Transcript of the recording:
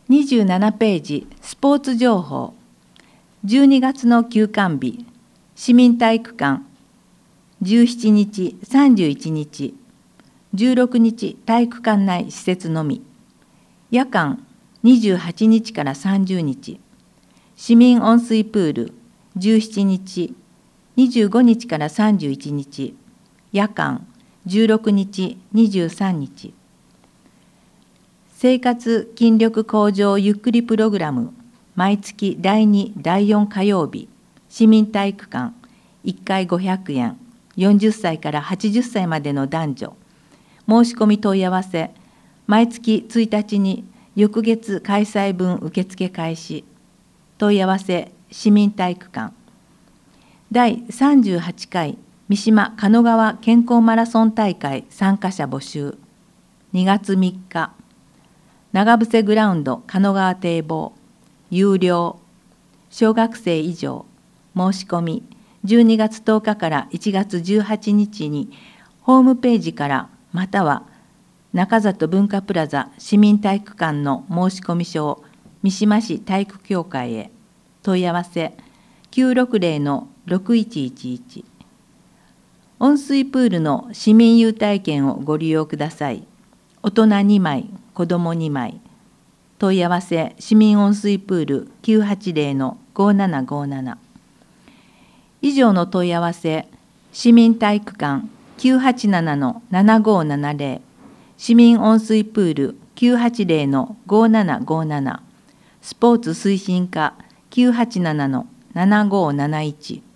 27ページ、スポーツ情報。12月の休館日、市民体育館、17日、31日、16日、体育館内施設のみ。夜間、28日から30日。市民温水プール、17日、25日から31日。夜間、16日、23日。生活筋力向上ゆっくりプログラム、毎月第2、第4火曜日、市民体育館、1回500円、40歳から80歳までの男女。申し込み問い合わせ、毎月1日に翌月開催分受付開始。問い合わせ、市民体育館。第38回三島加野川健康マラソン大会参加者募集。2月3日。長伏グラウンド加野川堤防。有料。小学生以上。申し込み。12月10日から1月18日にホームページからまたは中里文化プラザ市民体育館の申し込み書を三島市体育協会へ。問い合わせ 960-6111。温水プールの市民優待券をご利用ください。大人2枚、子ども2枚。問い合わせ市民温水プール 980-5757。以上の問い合わせ、市民体育館 987-7570、市民温水プール 980-5757、スポーツ推進課 987-7571。